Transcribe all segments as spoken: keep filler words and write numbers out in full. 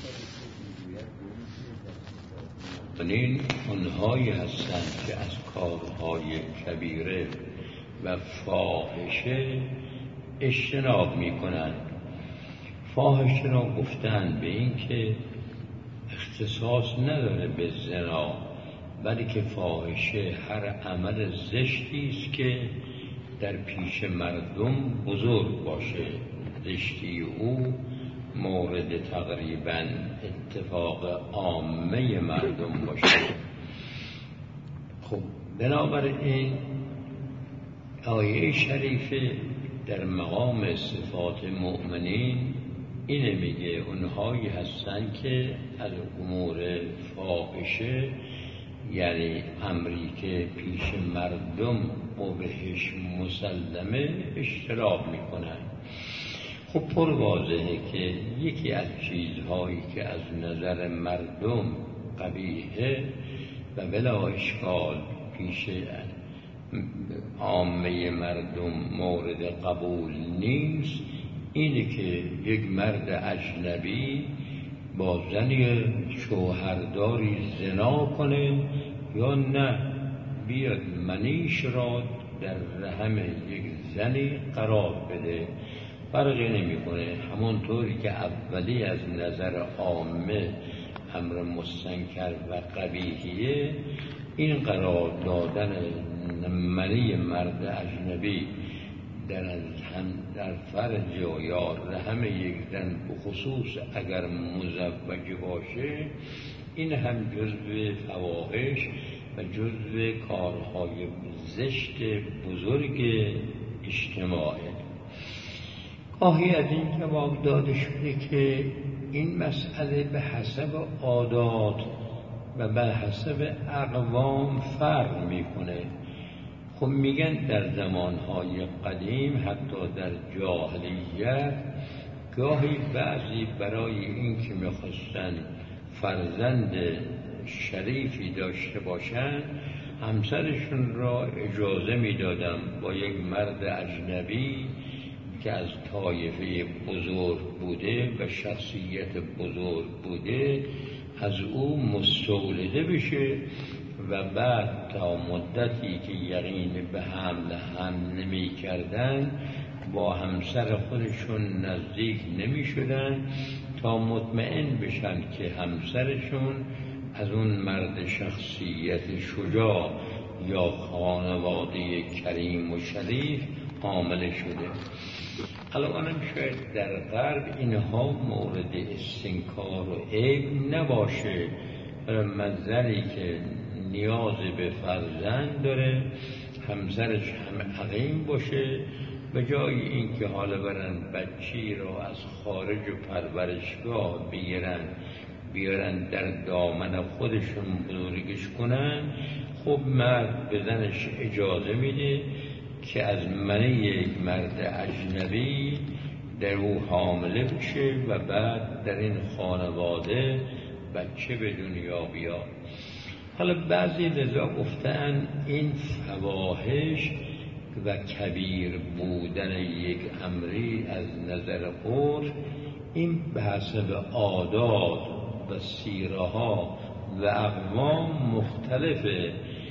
این اونهایی هستند که از کارهای کبیره و فاحشه اجتناب میکنند. فاحشه را گفتند به این که اختصاص نداره به زنا، بلکه فاحشه هر عمل زشتی است که در پیش مردم بزرگ باشه. زشتی او مورد تقریبا اتفاق عامه مردم باشه. خب بنابراین آیه شریفه در مقام صفات مؤمنین اینه میگه اونهایی هستن که از امور فاحشه، یعنی امری که پیش مردم قبحش مسلمه، اشتراک میکنن. خب پر واضحه که یکی از چیزهایی که از نظر مردم قبیحه و بلا اشکال پیش عامه مردم مورد قبول نیست، اینه که یک مرد اجنبی با زنی شوهرداری زنا کنه یا نه بیاد منیش را در رحم یک زنی قرار بده. فرقی نمیکنه. همونطوری که اولی از نظر عامه امر مستنکر و قبیحیه، این قرار دادن منی مرد اجنبی در هم در فرج یا رحم یک زن بخصوص اگر مزوج باشه، این هم جزو فواحش و جزو کارهای زشت بزرگ اجتماعه. گاهی از این جواب داده شده که این مسئله به حسب عادات و به حسب اقوام فرق میکنه. خب میگن در زمانهای قدیم، حتی در جاهلیت، گاهی بعضی برای این که میخواستن فرزند شریفی داشته باشن، همسرشون را اجازه میدادن با یک مرد اجنبی که از طایفه بزرگ بوده و شخصیت بزرگ بوده از او مستولده بشه و بعد تا مدتی که یقین به حمل هم نمی کردن با همسر خودشون نزدیک نمی شدن تا مطمئن بشن که همسرشون از اون مرد شخصیت شجاع یا خانواده کریم و شریف حامل شده. الانم شاید در غرب اینها مورد استنکار و عیب نباشه، من زنی که نیاز به فرزند داره، همسرش هم عقیم باشه، به جای اینکه حالا برن بچی را از خارج و پرورشگاه بگیرن بیارن در دامن خودشون بزرگش کنن، خب مرد به زنش اجازه میده که از منی یک مرد اجنبی در او حامله بشه و بعد در این خانواده بچه به دنیا بیاد. حالا بعضی لذا گفتن این فواحش و کبیر بودن یک امری از نظر عرف، این به حسب عادات و سیره ها و اقوام مختلفه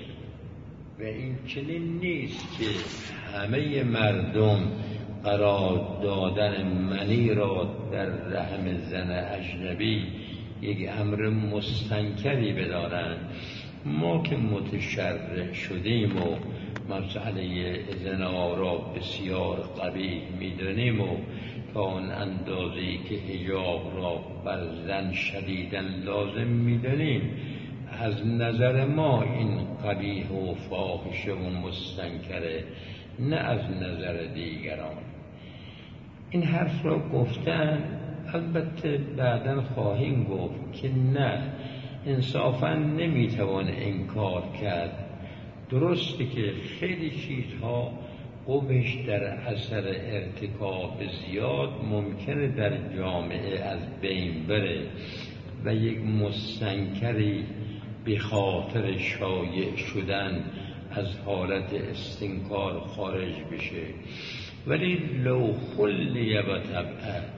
و این چنین نیست که همه مردم قرار دادن منی را در رحم زن اجنبی یک امر مستنکری بدارند. ما که متشرع شدیم و مسئله زنا را بسیار قبیح میدونیم و تا اون اندازه‌ای که حجاب را بر زن شدیداً لازم میدونیم، از نظر ما این قبیح و فاحشه و مستنکره، نه از نظر دیگران. این حرف را گفتن، البته بعداً خواهیم گفت که نه، انصافاً نمیتوان انکار کرد. درسته که خیلی چیزها قبحش در اثر ارتکاب زیاد ممکنه در جامعه از بین بره و یک مستنکری به خاطر شایع شدن از حالت استنکار خارج بشه، ولی لو خلی و طبعه،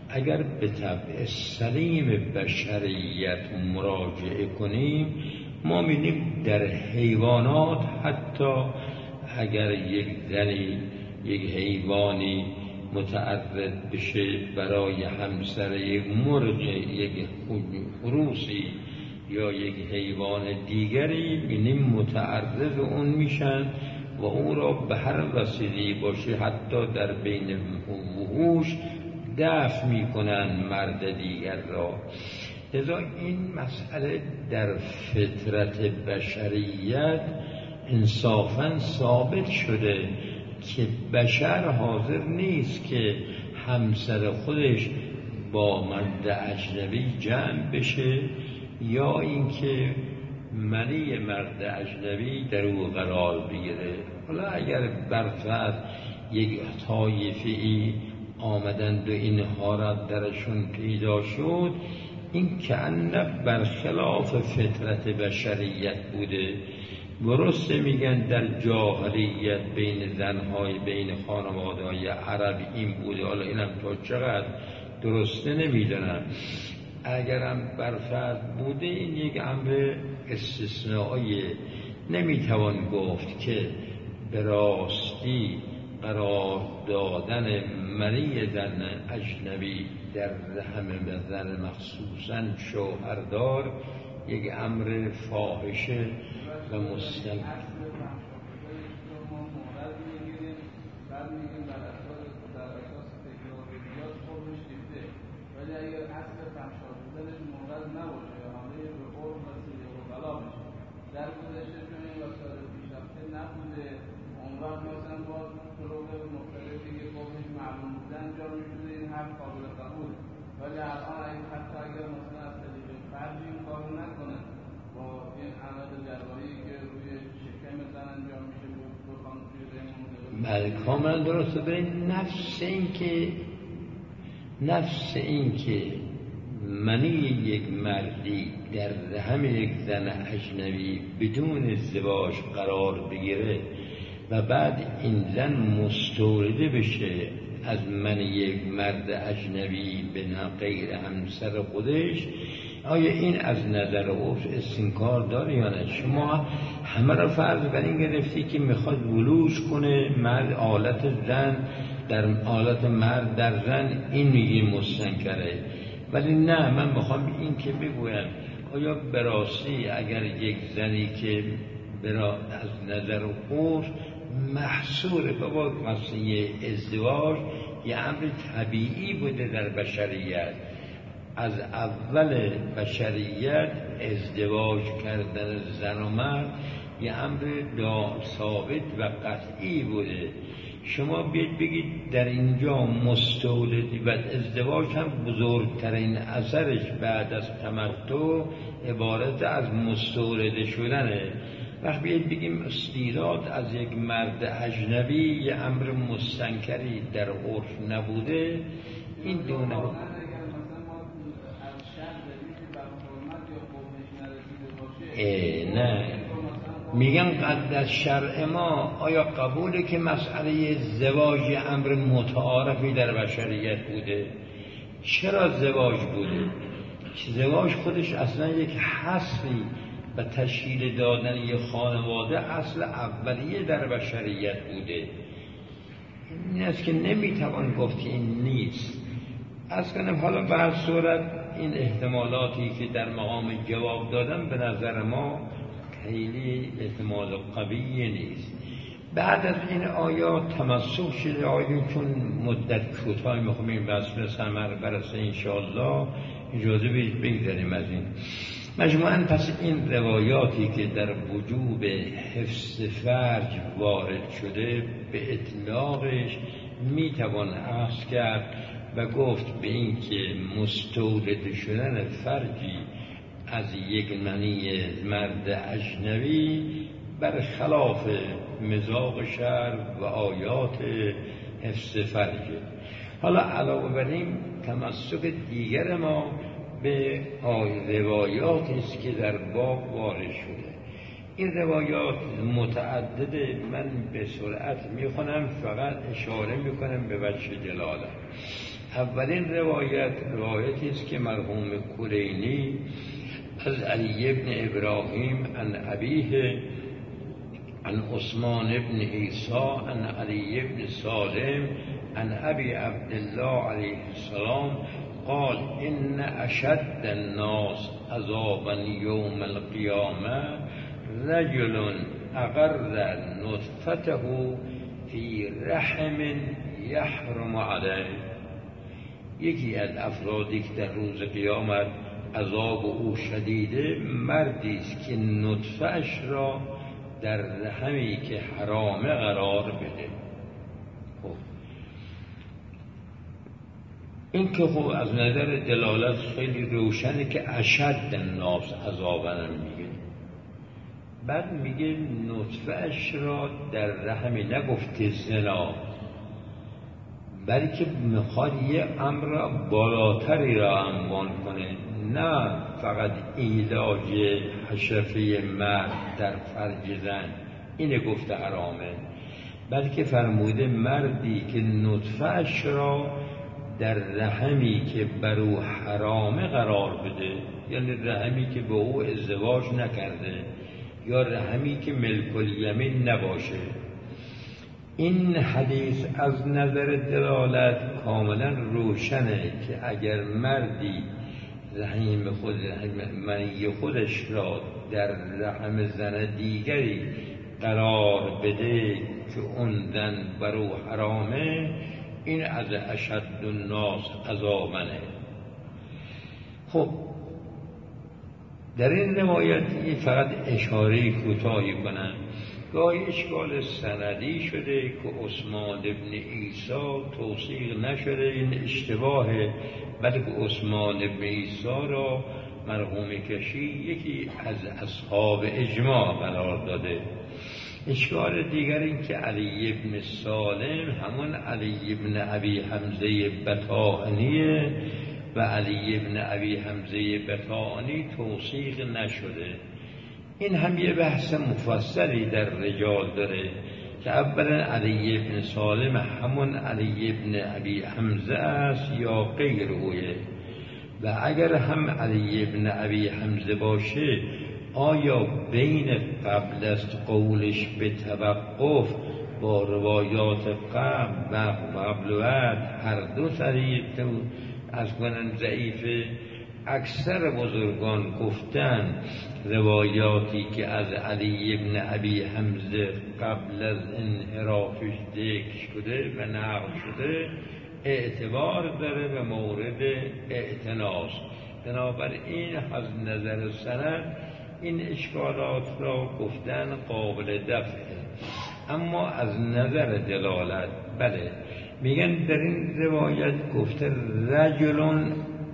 اگر به طبع سلیم بشریت مراجعه کنیم ما می‌بینیم در حیوانات حتی اگر یک زنی یک حیوانی متعرض بشه برای همسر یک مرغ یک خروسی یا یک حیوان دیگری می‌بینیم متعرض اون میشن و او را به هر وسیله‌ای باشه حتی در بین وحوش دفع میکنن مرد دیگر را. لذا این مسئله در فطرت بشریت انصافاً ثابت شده که بشر حاضر نیست که همسر خودش با مرد اجنبی جمع بشه یا اینکه منی مرد اجنبی در او قرار بگیره. حالا اگر برفرض یک طایفه‌ای آمدند و اینها را درشون پیدا شد، این کأنه برخلاف فطرت بشریت بوده. درسته میگن در جاهلیت بین زنهای بین خانواده‌های عرب این بوده، حالا اینم تا چقدر درسته نمیدونم. اگرم برفرض بوده این یک امر استثنایی، نمیتوان گفت که به راستی قرار دادن منی زن اجنبی در رحم زن مخصوصاً شوهردار یک امر فاحشه و مستنکر. ولی الان این حتی اگر مثلا از طریق فرجی این کارو نکنه با این عمل جراحی که روی شکم زن انجام میشه بخوام توی ریمون بله کاملا درسته. برای نفس این که نفس این که منی یک مردی در رحم یک زن اجنبی بدون ازدواج قرار بگیره و بعد این زن مستورده بشه از من یک مرد اجنبی به غیر همسر خودش، آیا این از نظر عرف استنکار داره یا نه؟ شما همه را فرض بر این گرفتی که میخواد ولوج کنه مرد آلت زن در آلت مرد در زن، این میگه مستنکره. ولی نه، من میخوام این که بگویم آیا براستی اگر یک زنی که برا از نظر عرف محصور بابا مسئله ازدواج یه امر طبیعی بوده در بشریت، از اول بشریت ازدواج کردن زن و مرد یه امر ثابت و قطعی بوده. شما بیاید بگید در اینجا مستولدی و ازدواج هم بزرگترین اثرش بعد از تمتع عبارت از مستولده شدنه. وقت بیاید بگیم استیراد از یک مرد اجنبی یه امر مستنکری در عرف نبوده، این دونه نه میگن قد از شرع ما آیا قبوله که مسئله زواج امر متعارفی در بشریت بوده؟ چرا زواج بوده؟ زواج خودش اصلا یک حصری و تشکیل دادن یک خانواده اصل اولیه در بشریت بوده. این است که نمیتوان گفت که این نیست. از کنم حالا به هر صورت این احتمالاتی که در مقام جواب دادم به نظر ما خیلی احتمال قوی نیست. بعد از این آیات تمسک شده آیون، چون مدت کوتاه میخوامیم وصل ثمر برسه انشاءالله اجازه بگذاریم از این مجموعاً. پس این روایاتی که در وجوب حفظ فرج وارد شده به اطلاقش میتوان اخذ کرد و گفت به این که مستولد شدن فرجی از یک منی مرد اجنبی برخلاف مذاق شرع و آیات حفظ فرجه. حالا علاوه بر این تمسک دیگر ما به روایاتی است که در باب وارد شده. این روایات متعدده، من به سرعت میخونم، فقط اشاره میکنم به وجه جلاله. اولین روایت روایتی است که مرحوم کلینی از علی بن ابراهیم عن ابیه عن عثمان بن عیسی عن علی بن سالم عن ابی عبدالله علیه السلام قال ان اشد الناس عذابا یوم القیامه رجل اقر نطفته فی رحم یحرم علیه. یکی از افرادی که در روز قیامت عذاب او شدیده مردی است که نطفه‌اش را در رحمی که حرام قرار بده. خب این که خب از نظر دلالت خیلی روشنه که اشد الناس عذابا میگه. بعد میگه نطفه‌اش را در رحمی، نگفته زنا، بلکه میخواد یه امر بالاتری را عنوان کنه، نه فقط ایلاج حشفه مرد در فرج زن اینه گفته حرامه، بلکه فرموده مردی که نطفه‌اش را در رحمی که بر او حرامه قرار بده، یعنی رحمی که به او ازدواج نکرده یا رحمی که ملک الیمین نباشه. این حدیث از نظر دلالت کاملا روشنه که اگر مردی رحم خود منی خودش را در رحم زن دیگری قرار بده که اون زن بر او حرامه، این از اشد الناس عذابنه. خب در این روایت فقط اشاره کوتاهی کنم. گاهی اشکال سندی شده که عثمان ابن عیسی توثیق نشده، این اشتباهه، بلکه عثمان ابن عیسی را مرحوم کشی یکی از اصحاب اجماع قرار داده. اشکال دیگر این که علی ابن سالم همون علی ابن ابی حمزه بطائنیه و علی ابن ابی حمزه بطائنی توثیق نشده. این هم یه بحث مفصلی در رجال داره که اولا علی ابن سالم همون علی ابن ابی حمزه است یا غیر اوه، و اگر هم علی ابن ابی حمزه باشه آیا بین قبل از قولش به توقف با روایات قبل و قبل و بعد هر دو طریق از کنن ضعیفه؟ اکثر بزرگان گفتن روایاتی که از علی ابن ابی حمزه قبل از انحرافش ذکر شده و نقل شده اعتبار داره و مورد اعتناس. بنابراین از نظر سند این اشکالات را گفتن قابل دفعه. اما از نظر دلالت بله، میگن در این روایت گفته رجلون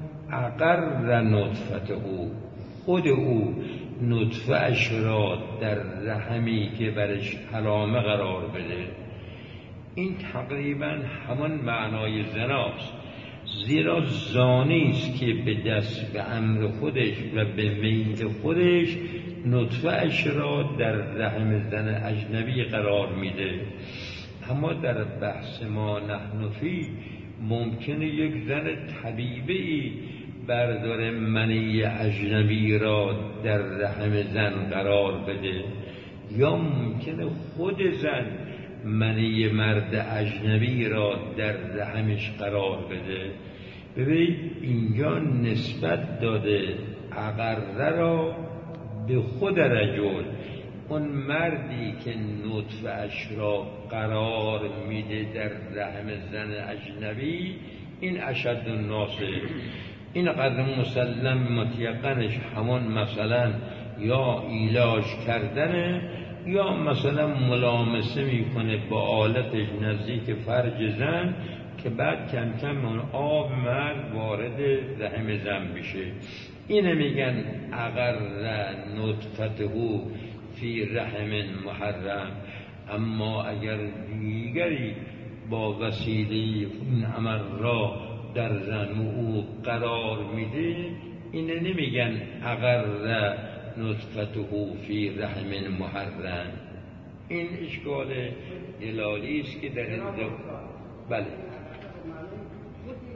اقر نطفته او، خود او نطفه اش را در رحمی که برش حرامه قرار بده. این تقریبا همون معنای زناست، زیرا زانی است که به دست به امر خودش و به میل خودش نطفه اش را در رحم زن اجنبی قرار میده. اما در بحث ما نحن فی ممکنه یک زن طبیعی بردار منی اجنبی را در رحم زن قرار بده، یا ممکنه خود زن منی مرد اجنبی را در رحمش قرار بده. ببینید اینجا نسبت داده اقره را به خود رجل، اون مردی که نطفه اش را قرار میده در رحم زن اجنبی، این اشد الناس. این قدر مسلم متیقنش همون مثلا یا ایلاج کردنه یا مثلا ملامسه میکنه با آلتش نزدیک فرج زن که بعد کم کم اون آب مرد وارد رحم زن بشه. اینه میگن اگر نطفته فی رحم محرم. اما اگر دیگری با وسیله این عمل را در زن او قرار میده، اینه نمیگن اگر نطفته فی رحم محرم. این اشکال دلالی است که در اینجا بله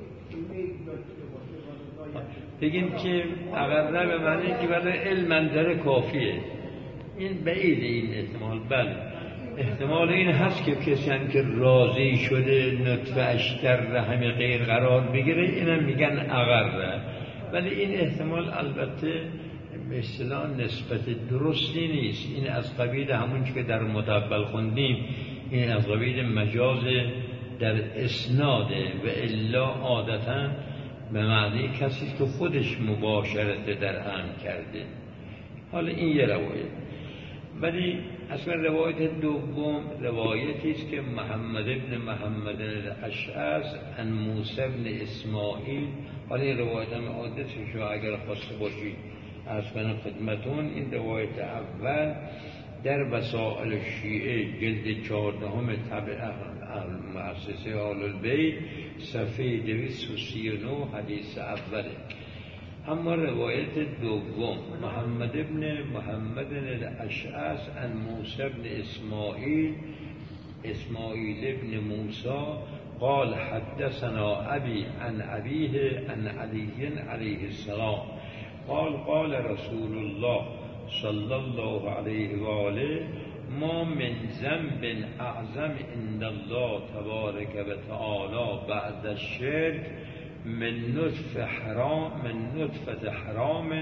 بگیم که اقرر به معنی که برای علم داره کافیه، این بعید این احتمال. بله احتمال این هست که کسی هم که راضی شده نطفه‌اش در رحم غیر قرار بگیره اینم میگن اقرر، ولی این احتمال البته به اصطلاح نسبت درستی نیست. این از قبیل همون که در متول خوندیم، این از قبیل مجاز در اسناده و الا عادتا به معنی کسی که خودش مباشرت در هم کرده. حالا این یه روایت، ولی اصلا روایت دوم روایتی است که محمد ابن محمد الاشعث عن موسی ابن اسماعیل. حالا این روایت هم عادتش رو اگر خواسته باشید از کنم خدمتون، این روایت اول در وسائل شیعه جلد چهاردهم طبع مؤسسه آل البیت صفحه دویست و سی و نه حدیث اوله. اما روایت دوم محمد ابن محمد الاشعث عن موسی ابن اسماعیل اسماعیل ابن موسی قال حدثنا ابي عن ابيه عن علي عليه السلام قال قال رسول الله صلى الله عليه وآله ما من ذنب اعظم عند الله تبارك وتعالى بعد الشرك من نطفه حرام من نطفه حرام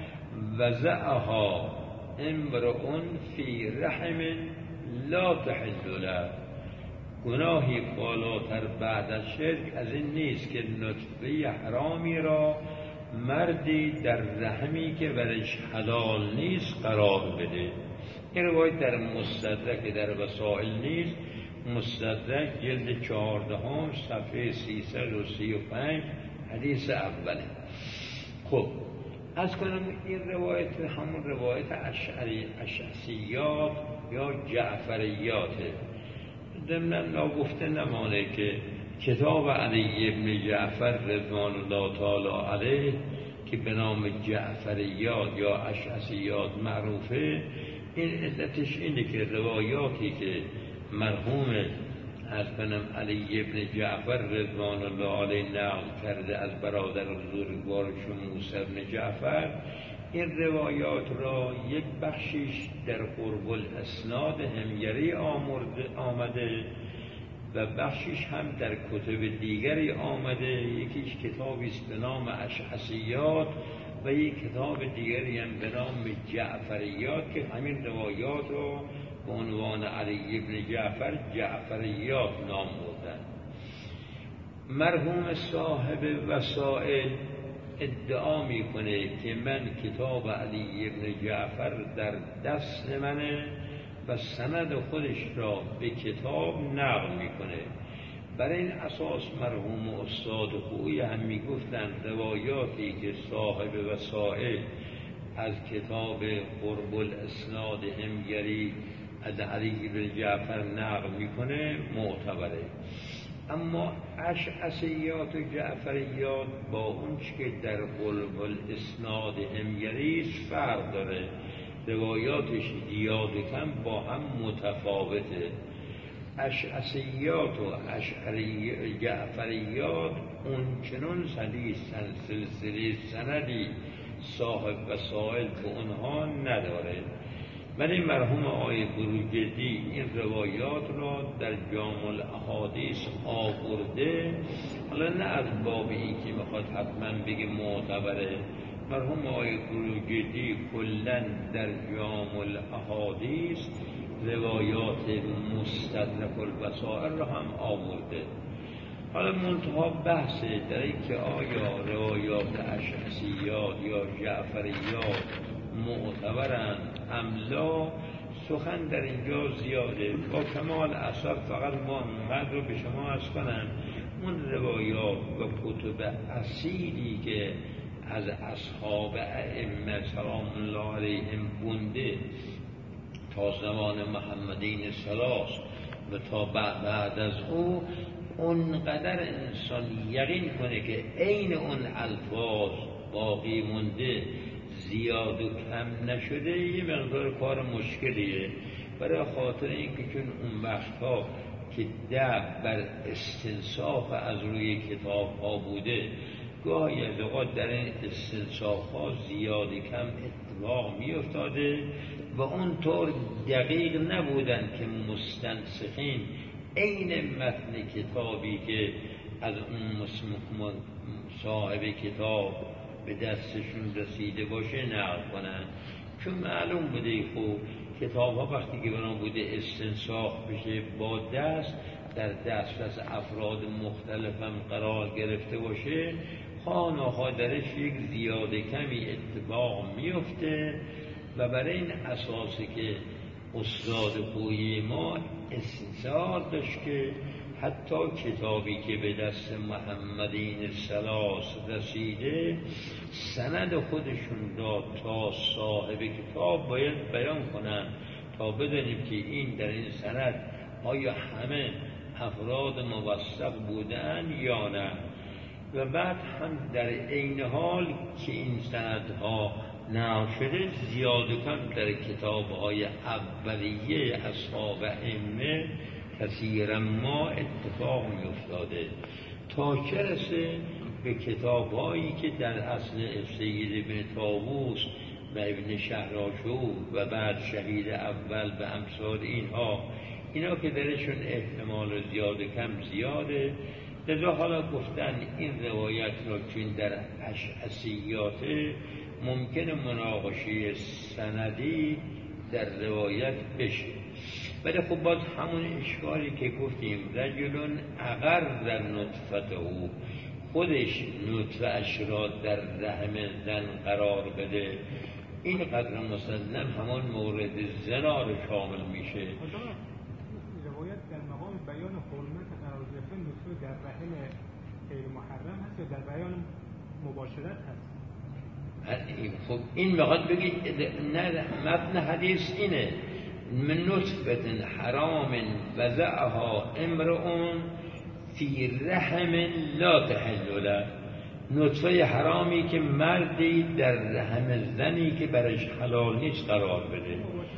وضعها امرؤ في رحم لا تحل له. گناهی بالاتر بعد از شرک از این نیست که نطفه حرامی را مردی در رحمی که برش حلال نیست قرار بده. این روایت در مستدرک در وسائل نیست، مستدرک جلد چهاردهم صفحه سیصد و سی و پنج حدیث اوله. خب از کنم این روایت همون روایت اشعری اشعثیات یا جعفریاته. ضمناً ناگفته نمانه که کتاب علی ابن جعفر رضوان الله تعالی علیه که به نام جعفریات یا اشعثیات معروفه، این علتش اینه که روایاتی که مرحوم از کنم علی ابن جعفر رضوان الله علیه نقل کرده از برادر بزرگوارشون موسی ابن جعفر، این روایات را یک بخشیش در قرب الاسناد همیری آمده و بخشیش هم در کتب دیگری آمده. یکیش کتابی است به نام اشعثیات و یک کتاب دیگری هم به نام جعفریات که همین روایات رو به عنوان علی ابن جعفر جعفریات نام بردن. مرحوم صاحب وسائل ادعا میکنه که من کتاب علی ابن جعفر در دست منه و سند خودش را به کتاب نقل میکنه. برای این اساس مرحوم استاد خویی هم میگفتن روایاتی که صاحب وسائل از کتاب قرب الاسناد همیری از علی بن جعفر نقل میکنه معتبره. اما اشعثیات و جعفریات با اون که در قرب الاسناد همیری فرق داره، روایاتش زیاد کم با هم متفاوته. اشعثیات و اشعری جعفریات اون چنون سلسله سندی صاحب وسائل به اونها نداره. ولی مرحوم آقای بروجردی این روایات را در جامع الاحادیث آورده، حالا نه از باب این که میخواد حتما بگه معتبره. مرحوم آقای بروجردی کلن در جامع الاحادیث روایات مستدرک الوسائل را هم آورده. حالا منتها بحث در این که آیا روایات اشعثیات یا جعفریات معتبرند ام لا، سخن در اینجا زیاده. با کمال اثر فقط ما اینقدر رو به شما عرض کنم، اون روایات و کتب اصیلی که از اصحاب ائمه سلام الله علیهم بونده تا زمان محمدین ثلاث و تا بعد از او، اونقدر انسان یقین کنه که عین اون الفاظ باقی مونده، زیاد و کم نشده، یه مقدار کار مشکلیه. برای خاطر اینکه چون اون وقتها که دعو بر استنساخ از روی کتاب ها بوده، گاهی از اوقات در این استنساخ ها زیاد کم اتفاق می افتاده و اونطور دقیق نبودن که مستنسخین عین متن کتابی که از اون صاحب کتاب به دستشون رسیده باشه نقل کنن، چون معلوم بوده خب کتاب ها وقتی که بنا بوده استنساخ بشه با دست در دسترس افراد مختلف هم قرار گرفته باشه، خانه درش یک زیاده کمی اتفاق میفته و برای این اساسی که استاد خویی ما استثار داشت که حتی کتابی که به دست محمدین سلاس رسیده سند خودشون را تا صاحب کتاب باید بیان کنن تا بدانیم که این در این سند آیا همه افراد موثق بودن یا نه. و بعد هم در عین حال که این سندها نقل شده زیاد کم در کتاب‌های اولیه اصحاب ائمه کثیرا ما اتفاق می افتاده تا چه رسه به کتاب‌هایی که در اصل سید ابن طاووس و ابن شهراشور و بعد شهید اول و امثال اینها، اینا که درشون احتمال زیاد کم زیاده. لذا حالا گفتن این روایت را که در اشعثیات ممکن مناقشه سندی در روایت بشه، ولی خب باز همون اشکالی که گفتیم رجلون اگر در نطفته خودش نطفه اش را در رحم زن قرار بده، این قدر مسلم همان مورد زنا رو شامل میشه. روایت در مقام بیان حرمت قرار گرفتن نطفه در رحم غیر محرم هست یا در بیان مباشرت هست؟ خب این میخواد بگید نه، متن حدیث اینه من نطفه حرام وضعها امرؤ فی رحم لا تحل له، نطفه حرامی که مردی در رحم زنی که برش حلال نیست قرار بده.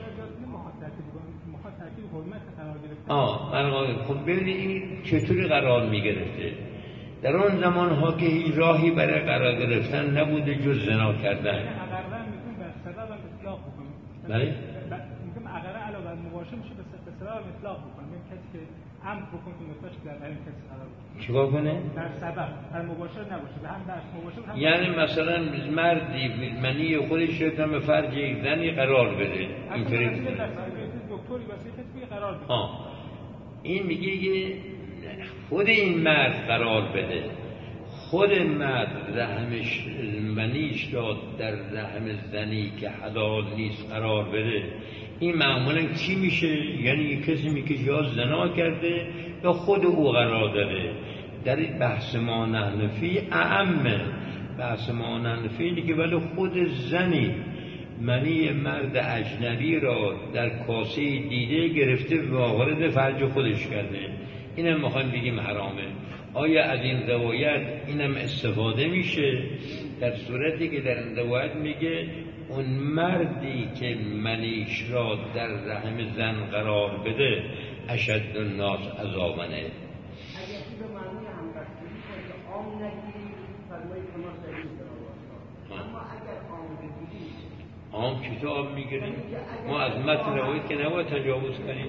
آه قرار. خب ببینید این چطوری قرار میگرفته؟ در اون زمان ها که هیچ راهی برای قرار گرفتن نبوده جز زنا کردن. اقرار میتونیم به سبب اطلاق بکنیم. بله؟ میگم اقرار علاوه بر مباشر میشه به سبب اطلاق بکنیم. یعنی کسی که عمد بکنه که نطفه‌اش در این کسی قرار بده. چیکار کنه؟ در سبب در مباشر نباشه، به هم در مباشر هم. یعنی مثلا مردی منی خودش رو به فرج یک زنی قرار بده. اینطوری دکتری واسه کسی قرار بده. ها. این میگه که خود این مرد قرار بده، خود مرد رحمش منیش را در رحم زنی که حلال نیست قرار بده، این معمولا چی میشه؟ یعنی کسی میگه یا زنا کرده یا خود او قرار داده. در این بحث ما نحنفی اعمه، بحث ما نحنفی اینه که ولی خود زنی منی مرد اجنبی را در کاسه دیده گرفته و وارد فرج خودش کرده، اینم میخوایم بگیم حرامه. آیا از این روایت اینم استفاده میشه؟ در صورتی که در این روایت میگه اون مردی که منیش را در رحم زن قرار بده اشد الناس عذابا. اگر چیز معنی همبستگی کنه که عام نگیری فرمایی که ما سریع در اما اگر عام بگیری عام کتاب میگیریم ما از متن روایت که نباید تجاوز کنیم.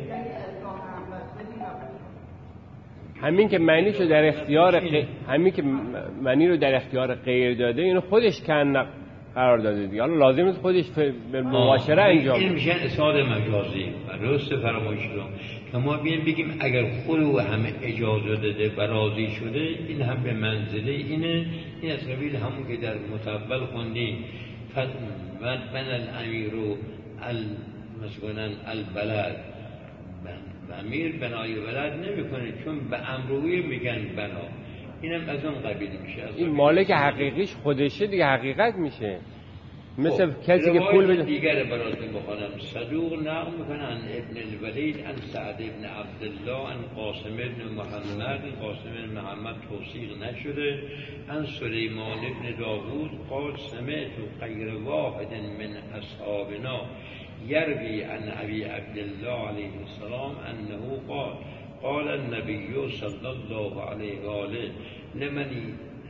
همین که معنی رو در اختیار غ... همین که معنی رو در اختیار غیر داده اینو خودش کن قرار داده دیگه، حالا لازم نیست خودش به مباشره انجام بده. این میشه اسناد مجازی و درست فرمایش رو که ما بیایم بگیم اگر خود او همه اجازه داده و راضی شده این هم به منزله اینه. این از قبیل همون که در متول خوندیم من بن الامیر و مثلا البلد، امیر بنای بلد نمی کنه چون به امروی میگن بنا، اینم از اون قبیل میشه. این مالک حقیقیش خودشه دیگه، حقیقت میشه. مثل کسی که پول بده. دیگر براتون بخونم. صدوق نقل میکنن ابن الولید ان سعد ابن عبدالله ان قاسم ابن محمد، قاسم ابن محمد توثیق نشده، ان سلیمان ابن داوود قال سمعت غیر واحد من اصحابنا یروی عن ابی عبدالله علیه السلام انه قال قال النبی صلی الله علیه و آله لمن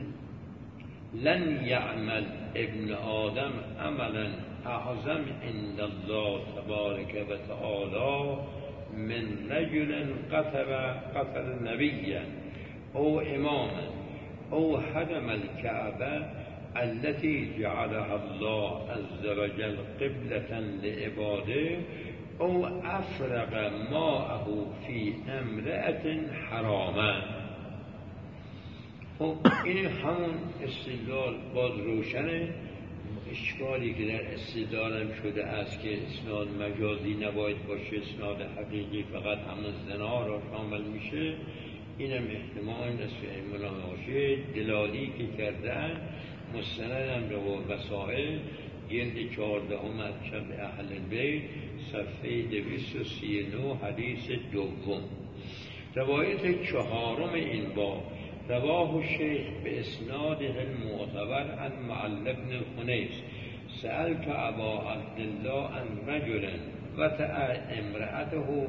لن يعمل ابن آدم عملا اعظم عند الله تبارک و تعالی من رجل قتل قتل نبیا او اماما او هدم الكعبه التي جعلها الله عز وجل قبلة لعباده او افرغ ماءه في امرأة حراما. خب این همون استدلال باز روشنه. اشکالی که در استدلالم شده است که اسناد مجازی نباید باشه، اسناد حقیقی فقط همون زنا را شامل میشه، اینم احتمال است که مولانا باشه. دلالی که کردن مستندم به وسائل جلد چهاردهم از شب اهل بیت صفحه دویست و سی و نه حدیث دوم. روایت چهارم این باب رواه الشیخ به اسناده المعتبر عن معل بن الخنیس سألت ابا عبدالله عن رجل وطأ امرأته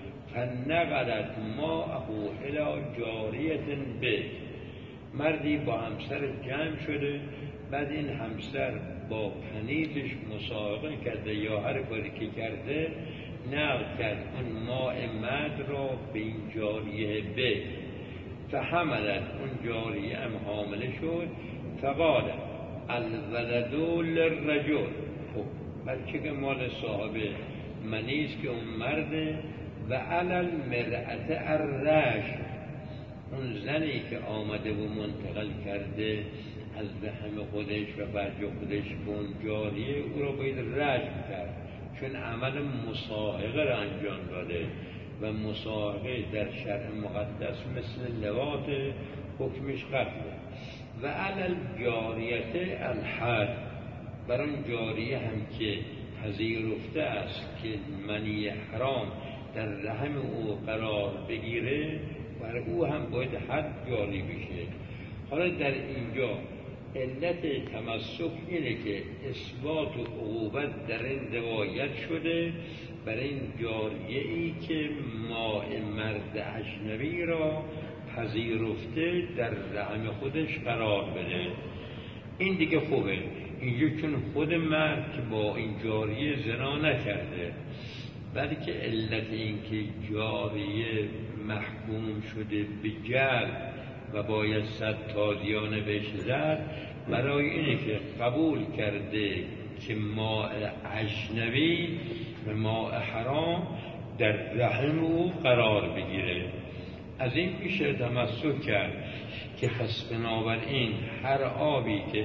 فنقلت ماءه الى جاریة به. مردی با همسر جمع شده، بعد این همسر با کنیزش مسابقه کرده یا هر کاری که کرده نقل کرد اون ماء مرد را به این جاریه به، فحملت اون جاریه هم حامله شد، فقال الولد للرجل. خب بچه که مال صاحب منیست که اون مرده، و علل مرأت الرش، اون زنی که آمده و منتقل کرده از رحم خودش و فرج خودش به اون جاریه او را باید رجم کرد، چون عمل مصاحقه را انجام داده و مصاحقه در شرع مقدس مثل لواط حکمش قتله. و علل جاریت الحد، بر اون جاریه هم که پذیرفته است که منی حرام در رحم او قرار بگیره، بر او هم باید حد جاری بشه. حالا در اینجا علت تمسک اینه که اثبات و عقوبت در این روایت شده برای این جاریه ای که ماء مرد اجنبی را پذیرفته در رحم خودش قرار بده. این دیگه خوبه، اینجا چون خود مرد که با این جاریه زنا نکرده، بلکه علت این که جاریه محکوم شده به جلد و باید صد تازیانه بهش زد، برای اینه که قبول کرده که ماء اجنبی و ماء حرام در رحم او قرار بگیره. از این میشه تمسک کرد که پس بنابراین هر آبی که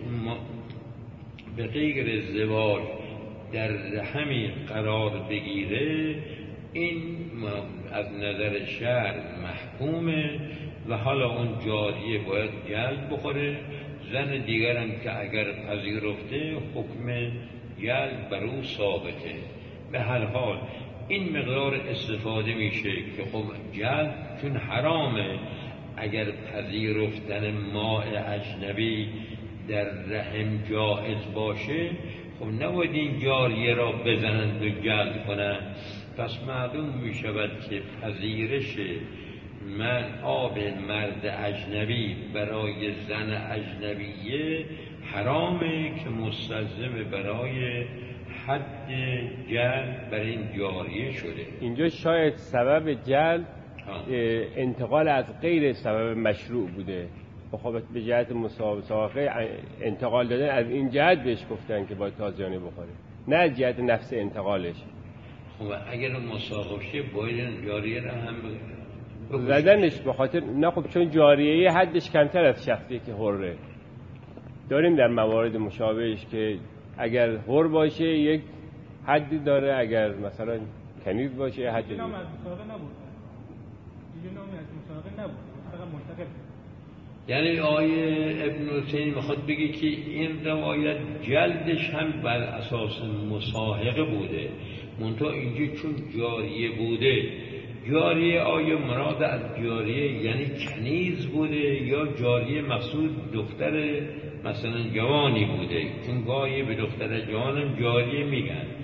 به غیر ازدواج در رحمی قرار بگیره، این از نظر شرع محکومه و حالا اون جاریه باید جلد بخوره. زن دیگرم که اگر پذیرفته حکم جلد بر او ثابته. به هر حال این مقدار استفاده میشه که خب جلد چون حرامه، اگر پذیرفتن ماء اجنبی در رحم جائز باشه، خب نباید این جاریه را بزنند و جلد کنند. پس معلوم می شود که پذیرش من آب مرد اجنبی برای زن اجنبیه حرامه که مستلزم برای حد جلد برای این جاریه شده. اینجا شاید سبب جلد انتقال از غیر سبب مشروع بوده، بخوابت به جهت مسابقه انتقال دادن از این جهت بهش گفتن که باید تازیانه بخوره، نه از جهت نفس انتقالش. خب اگر مسابقه شه باید جاریه را هم زدنش به خاطر نه، خب چون جاریه حدش کمتر از شخصی که حره. داریم در موارد مشابهش که اگر حر باشه یک حدی داره، اگر مثلا کنیز باشه حدی داره. نام از مسابقه نبود، دیگه نامی از مسابقه نبود، فقط منتقل. یعنی آیه ابن حسین میخواد بگه که این روایت جلدش هم بر اساس مصاحقه بوده، منتها اینجا چون جاریه بوده، جاریه آیا مراد از جاریه یعنی کنیز بوده یا جاریه مقصود دختر مثلا جوانی بوده؟ چون گاهی به دختر جوانم جاریه میگن.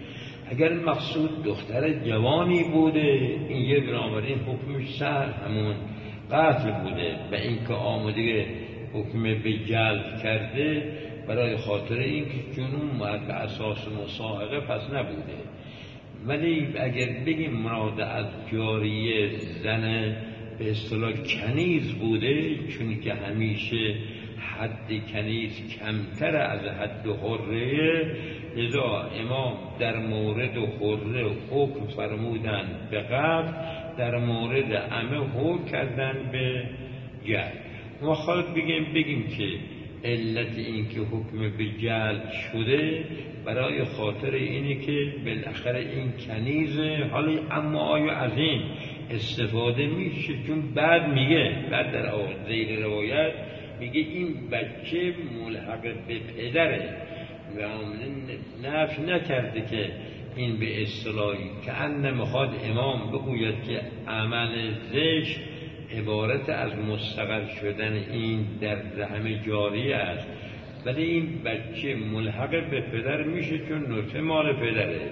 اگر مقصود دختر جوانی بوده این یه بنابراین حکمش سر همون قتل بوده و اینکه آمده حکم به جلد کرده برای خاطر اینکه جنون به اساس مصاحقه پس نبوده. ولی اگر بگیم مراد از جاریه زن به اصطلاح کنیز بوده، چون که همیشه حد کنیز کمتر از حد حره، لذا امام در مورد حره حکم فرمودن به قتل، در مورد عمه حکم کردن به جلد. ما خواهد بگیم بگیم که علت این که حکم به جلد شده برای خاطر اینه که بالاخره این کنیزه. حالا اما آیا از این استفاده میشه؟ چون بعد میگه، بعد در زیر روایت میگه این بچه ملحق به پدره و نفی نکرده که این به اصطلاحی که ان میخواد امام بگوید که عمل زشت عبارت از مستقر شدن این در رحم جاری است، ولی این بچه ملحق به پدر میشه چون نطفه مال پدره.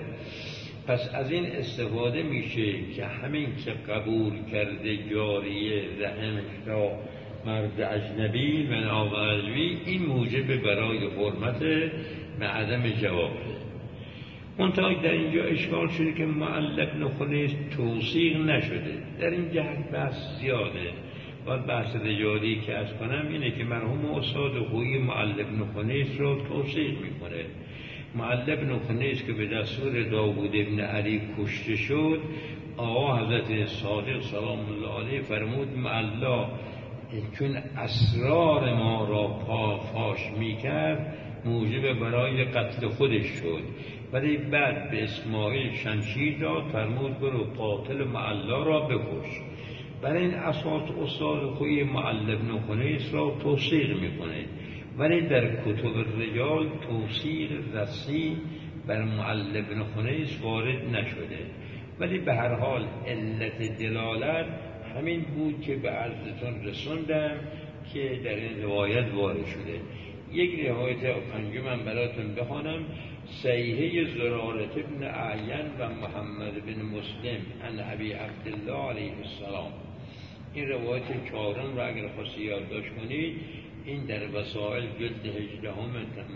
پس از این استفاده میشه که همین که قبول کرده جاریه رحمش را مرد اجنبی و ناقضوی، این موجب برای حرمت به عدم جوابه. منتها در اینجا اشکال شده که معلق نخونیست توثیق نشده. در این جهت بحث زیاده. باید بحث رجالی که از کنم اینه که مرحوم استاد خویی معلق نخونیست رو توثیق میکنه. معلق نخونیست که به دستور داوود ابن علی کشته شد، آقا حضرت صادق سلام الله علیه فرمود معلا چون اسرار ما را پافاش میکرد موجب برای قتل خودش شد، ولی بعد به اسماعیل شمشیر داد فرمود برو قاتل معلا را بکش. برای این اساس استاد خوی معلق ابن خنیس را توثیق میکنه، ولی در کتب رجال توثیق رسی بر معلق ابن خنیس وارد نشده. ولی به هر حال علت دلالت همین بود که به عرضتون رسوندم که در این روایت وارد شده. یک روایت پنجم من براتون بخوانم. صحیحه زرارت ابن اعین و محمد بن مسلم عن ابی عبدالله علیه السلام. این روایت چهارم را اگر خواست یادداشت کنید، این در وسائل جلد هجدهم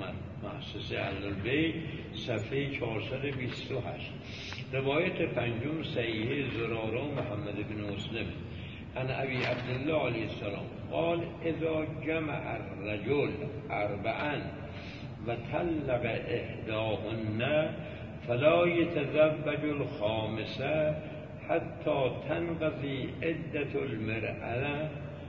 مؤسسه اهل البیت صفحه چهارصد و بیست و هشت. روایت پنجم صحیحه زراره و محمد بن مسلم عن ابی عبدالله علیه السلام قال اذا جمع الرجل اربعا و طلق احداهن فلا يتزوج الخامسه حتى تنقضي عدة المرأة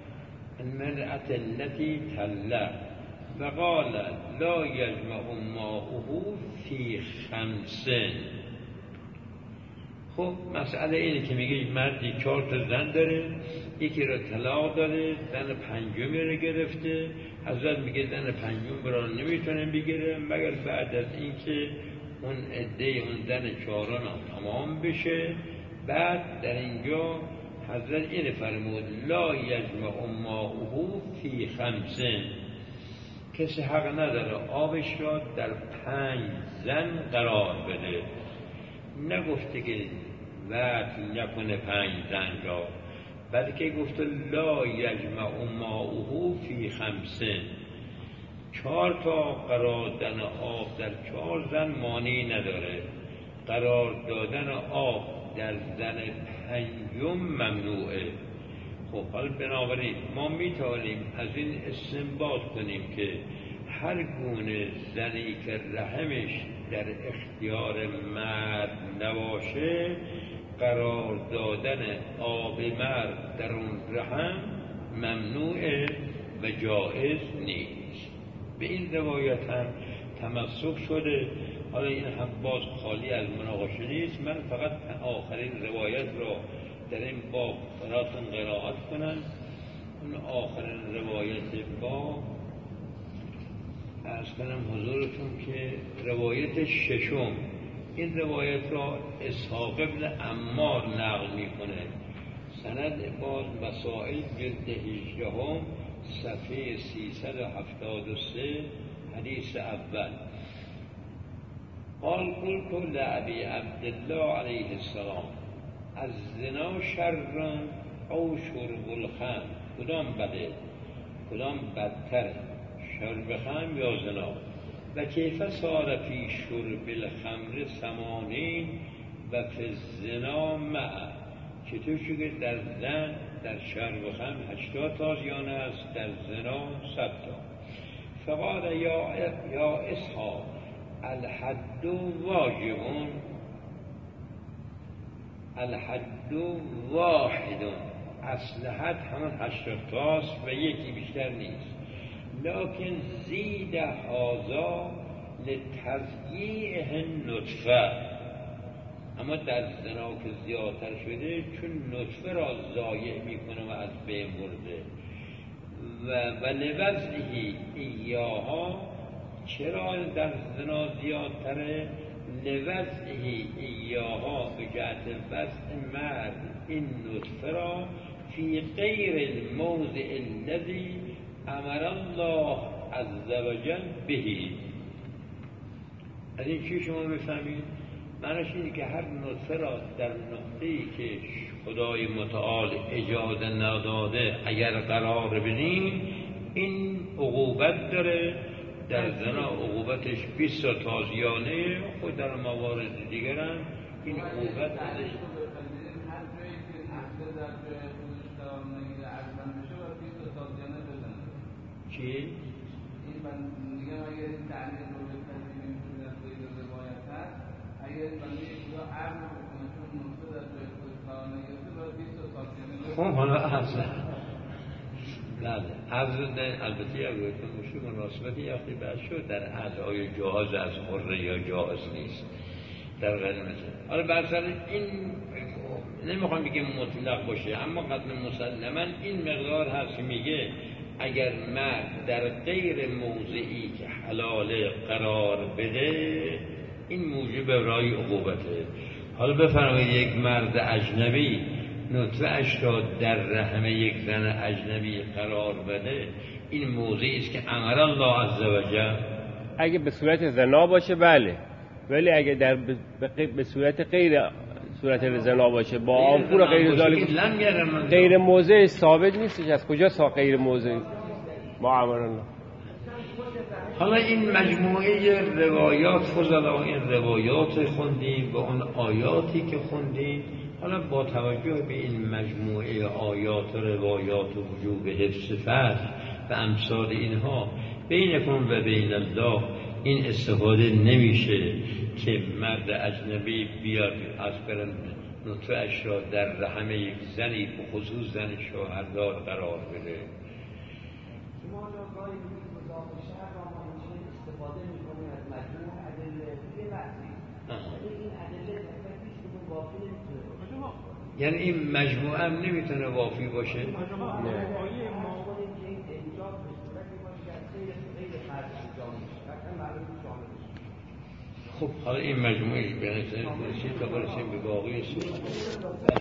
المرأة التي طلق وقال لا يجمع ماؤه في خمس. خب مسئله اینه که میگه مردی چهار تا زن داره، یکی رو طلاق داره، زن پنجمی رو گرفته. حضرت میگه زن پنجم رو نمیتونه بگیره مگر بعد از اینکه اون عده اون زن چهارم تمام بشه. بعد در اینجا حضرت این فرمود لا یجمع ماؤه فی خمسین، کسی حق نداره آبش را در پنج زن قرار بده. نگفته که وقت نکنه پنج زن را، بلکه گفته لا یجمع ماؤه فی خمسین. چهار تا قرار دادن آب در چهار زن مانعی نداره، قرار دادن آب در زن پنجم ممنوعه. خب حال بنابراین ما میتوانیم از این استنباط کنیم که هر گونه زنی که رحمش در اختیار مرد نباشه، قرار دادن آب مرد در اون رحم ممنوعه و جائز نیست. به این روایت هم تمسک شده. حالا این هم باز خالی از مناقشه نیست. من فقط آخرین روایت را در این باب براتون قرائت کنم. اون آخرین روایت باب از کنم حضورتون که روایت ششم، این روایت را اسحاق ابن عمار نقل میکنه. سند باز مسائل جلد هجدهم صفحه سیصد و هفتاد و سه حدیث اول. قال قلت لأبي عبدالله علیه السلام از زنا شرن او شرب الخمر، کدام بده کدام بدتره، شرب خمر یا زنا؟ و کیف صار فی شرب الخمر ثمانین و فی الزنا معه، چطور شده در زن در شرب خمر هشتاد تا زیانه است، در زنا صد تا. فقال یا یا اسحاق الحد واجبون الحد واحد، اصل حد همان هشتاد تاست و یکی بیشتر نیست. لکن زید هذا لتضییع نطفه، اما در زنا که زیادتر شده چون نطفه را ضایع میکنه و از بین برده. و ولوضعه ایاها، چرا در زنا زیادتره؟ لوضعه ایاها به جهت وضع مرد این نطفه را فی غیر الموضع الذی امر الله عز وجل بهی. از این چی شما بفهمید؟ معنیش اینه که هر نطفه را در نقطه‌ای که خدای متعال اجازه نداده اگر قرار بدیم این عقوبت داره. در زنا عقوبتش بیست تا تازیانه، خود در موارد دیگر هم این عقوبت ازش چی؟ این من میگم اگر این تعلیل رو بکنیم در غیر روایت هست، اگر بنده خدا عرض بکنه چون نقطه در جای خود قرار نگرفته باید بیست تا تازیانه. خب حالا عرض بله عرض البته یک رویتون مشکل مناسبتی یختی بعد شد در ادعای جواز از حره یا جائز نیست در غیر مثل. حالا برسر این نمیخوام بگم مطلق باشه، اما قدر مسلما این مقدار هست که میگه اگر مرد در غیر موضعی که حلاله قرار بده این موجب رای عقوبته. حالا بفرمایید یک مرد اجنبی نطفه اش را در رحم یک زن اجنبی قرار بده، این موضعی است که امر الله عز وجل. اگه به صورت زنا باشه بله، ولی اگه در به صورت غیر صورت زنا باشه با آنفور و غیر ذالک غیر موضع ثابت نیستش. از کجا سا غیر موضع ما امر الله؟ حالا این مجموعه روایات فضلا، این روایات خوندیم با اون آیاتی که خوندیم، حالا با توجه به این مجموعه آیات و روایات و وجوب حفظ فرد و امثال اینها بینکم و بین الله این استفاده نمیشه که مرد اجنبی بیاد از برن نطفه اش را در رحم یک زنی به خصوص زن شوهردار قرار بده. شما را گاهی میگید مضاف شهر را ما اینجا استفاده میکنیم از مجموع ادله یه بحثی، این ادله تفکیش کنون وافی نمیتونه باشه، یعنی این مجموعه هم نمیتونه وافی باشه. نه خب حالا این مجموعه به نظر تا برسیم به باقی سوال.